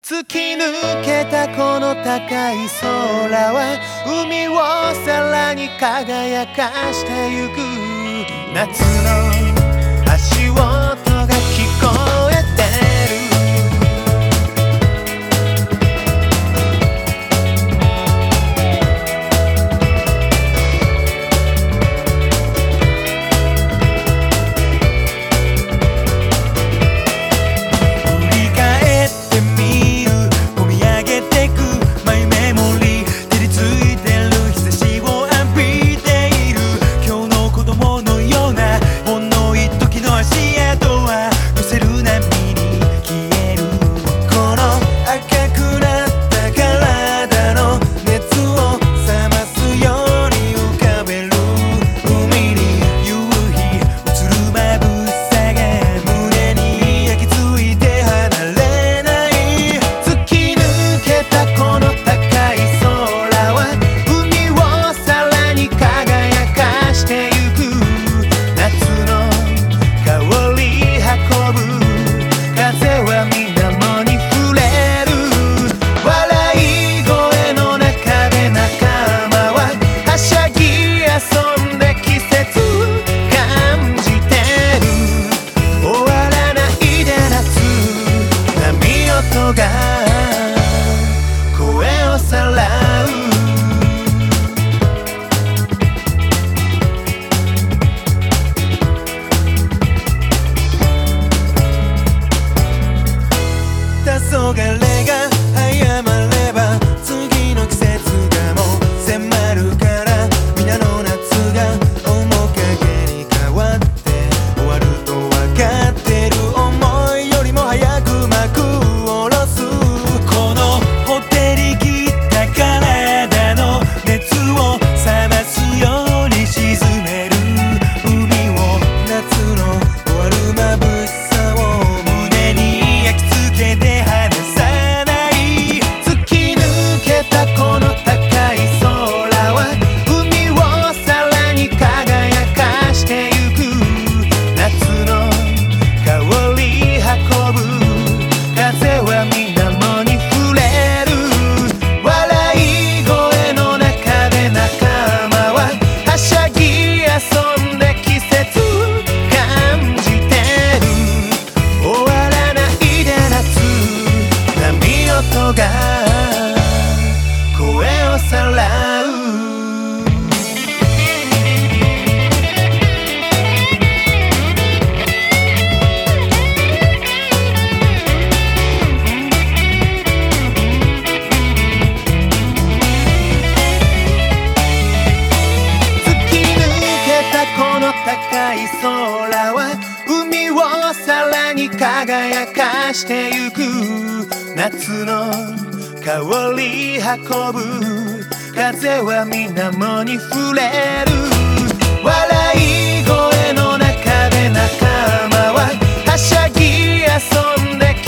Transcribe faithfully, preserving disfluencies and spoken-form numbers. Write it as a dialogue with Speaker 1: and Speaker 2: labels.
Speaker 1: 突き抜けたこの高い空は海をさらに輝かしてゆく。夏の足音が聞こえてる。振り返ってみる、込み上げてくマイメモリー、照りついてる日差しを浴びている。今日の子供のようなほんの一時の足跡は乗せる波に消える。この赤くなった体の熱を冷ますように浮かべる。海に夕日映るまぶさが胸に焼き付いて離れない。突き抜けたこの高い空は海をさらに輝かしてゆく。夏の香り運ぶ風は水面に触れる。笑い声の中で仲間ははしゃぎ遊んで季節感じてる。終わらないで夏、波音が声をさらう。黄昏が早まれば次の季節がもう迫るから、皆の夏が面影に変わって終わると分かってる。思いよりも早く幕を下ろす。このほてり切った体の熱を冷ますように沈める。海を夏の終わる眩しさを胸に焼き付けて離さない。突き抜けたこの高い空は海をさらに輝かしてゆく。夏の香り運ぶ風は水面に触れる。笑い声の中で仲間ははしゃぎ遊んで季節感じてる。終わらないで夏、波音が声をさらう。突き抜けたこの高い空は海をさらに輝かしてゆく。夏の香り運ぶ風は水面に触れる。笑い声の中で仲間ははしゃぎ遊んで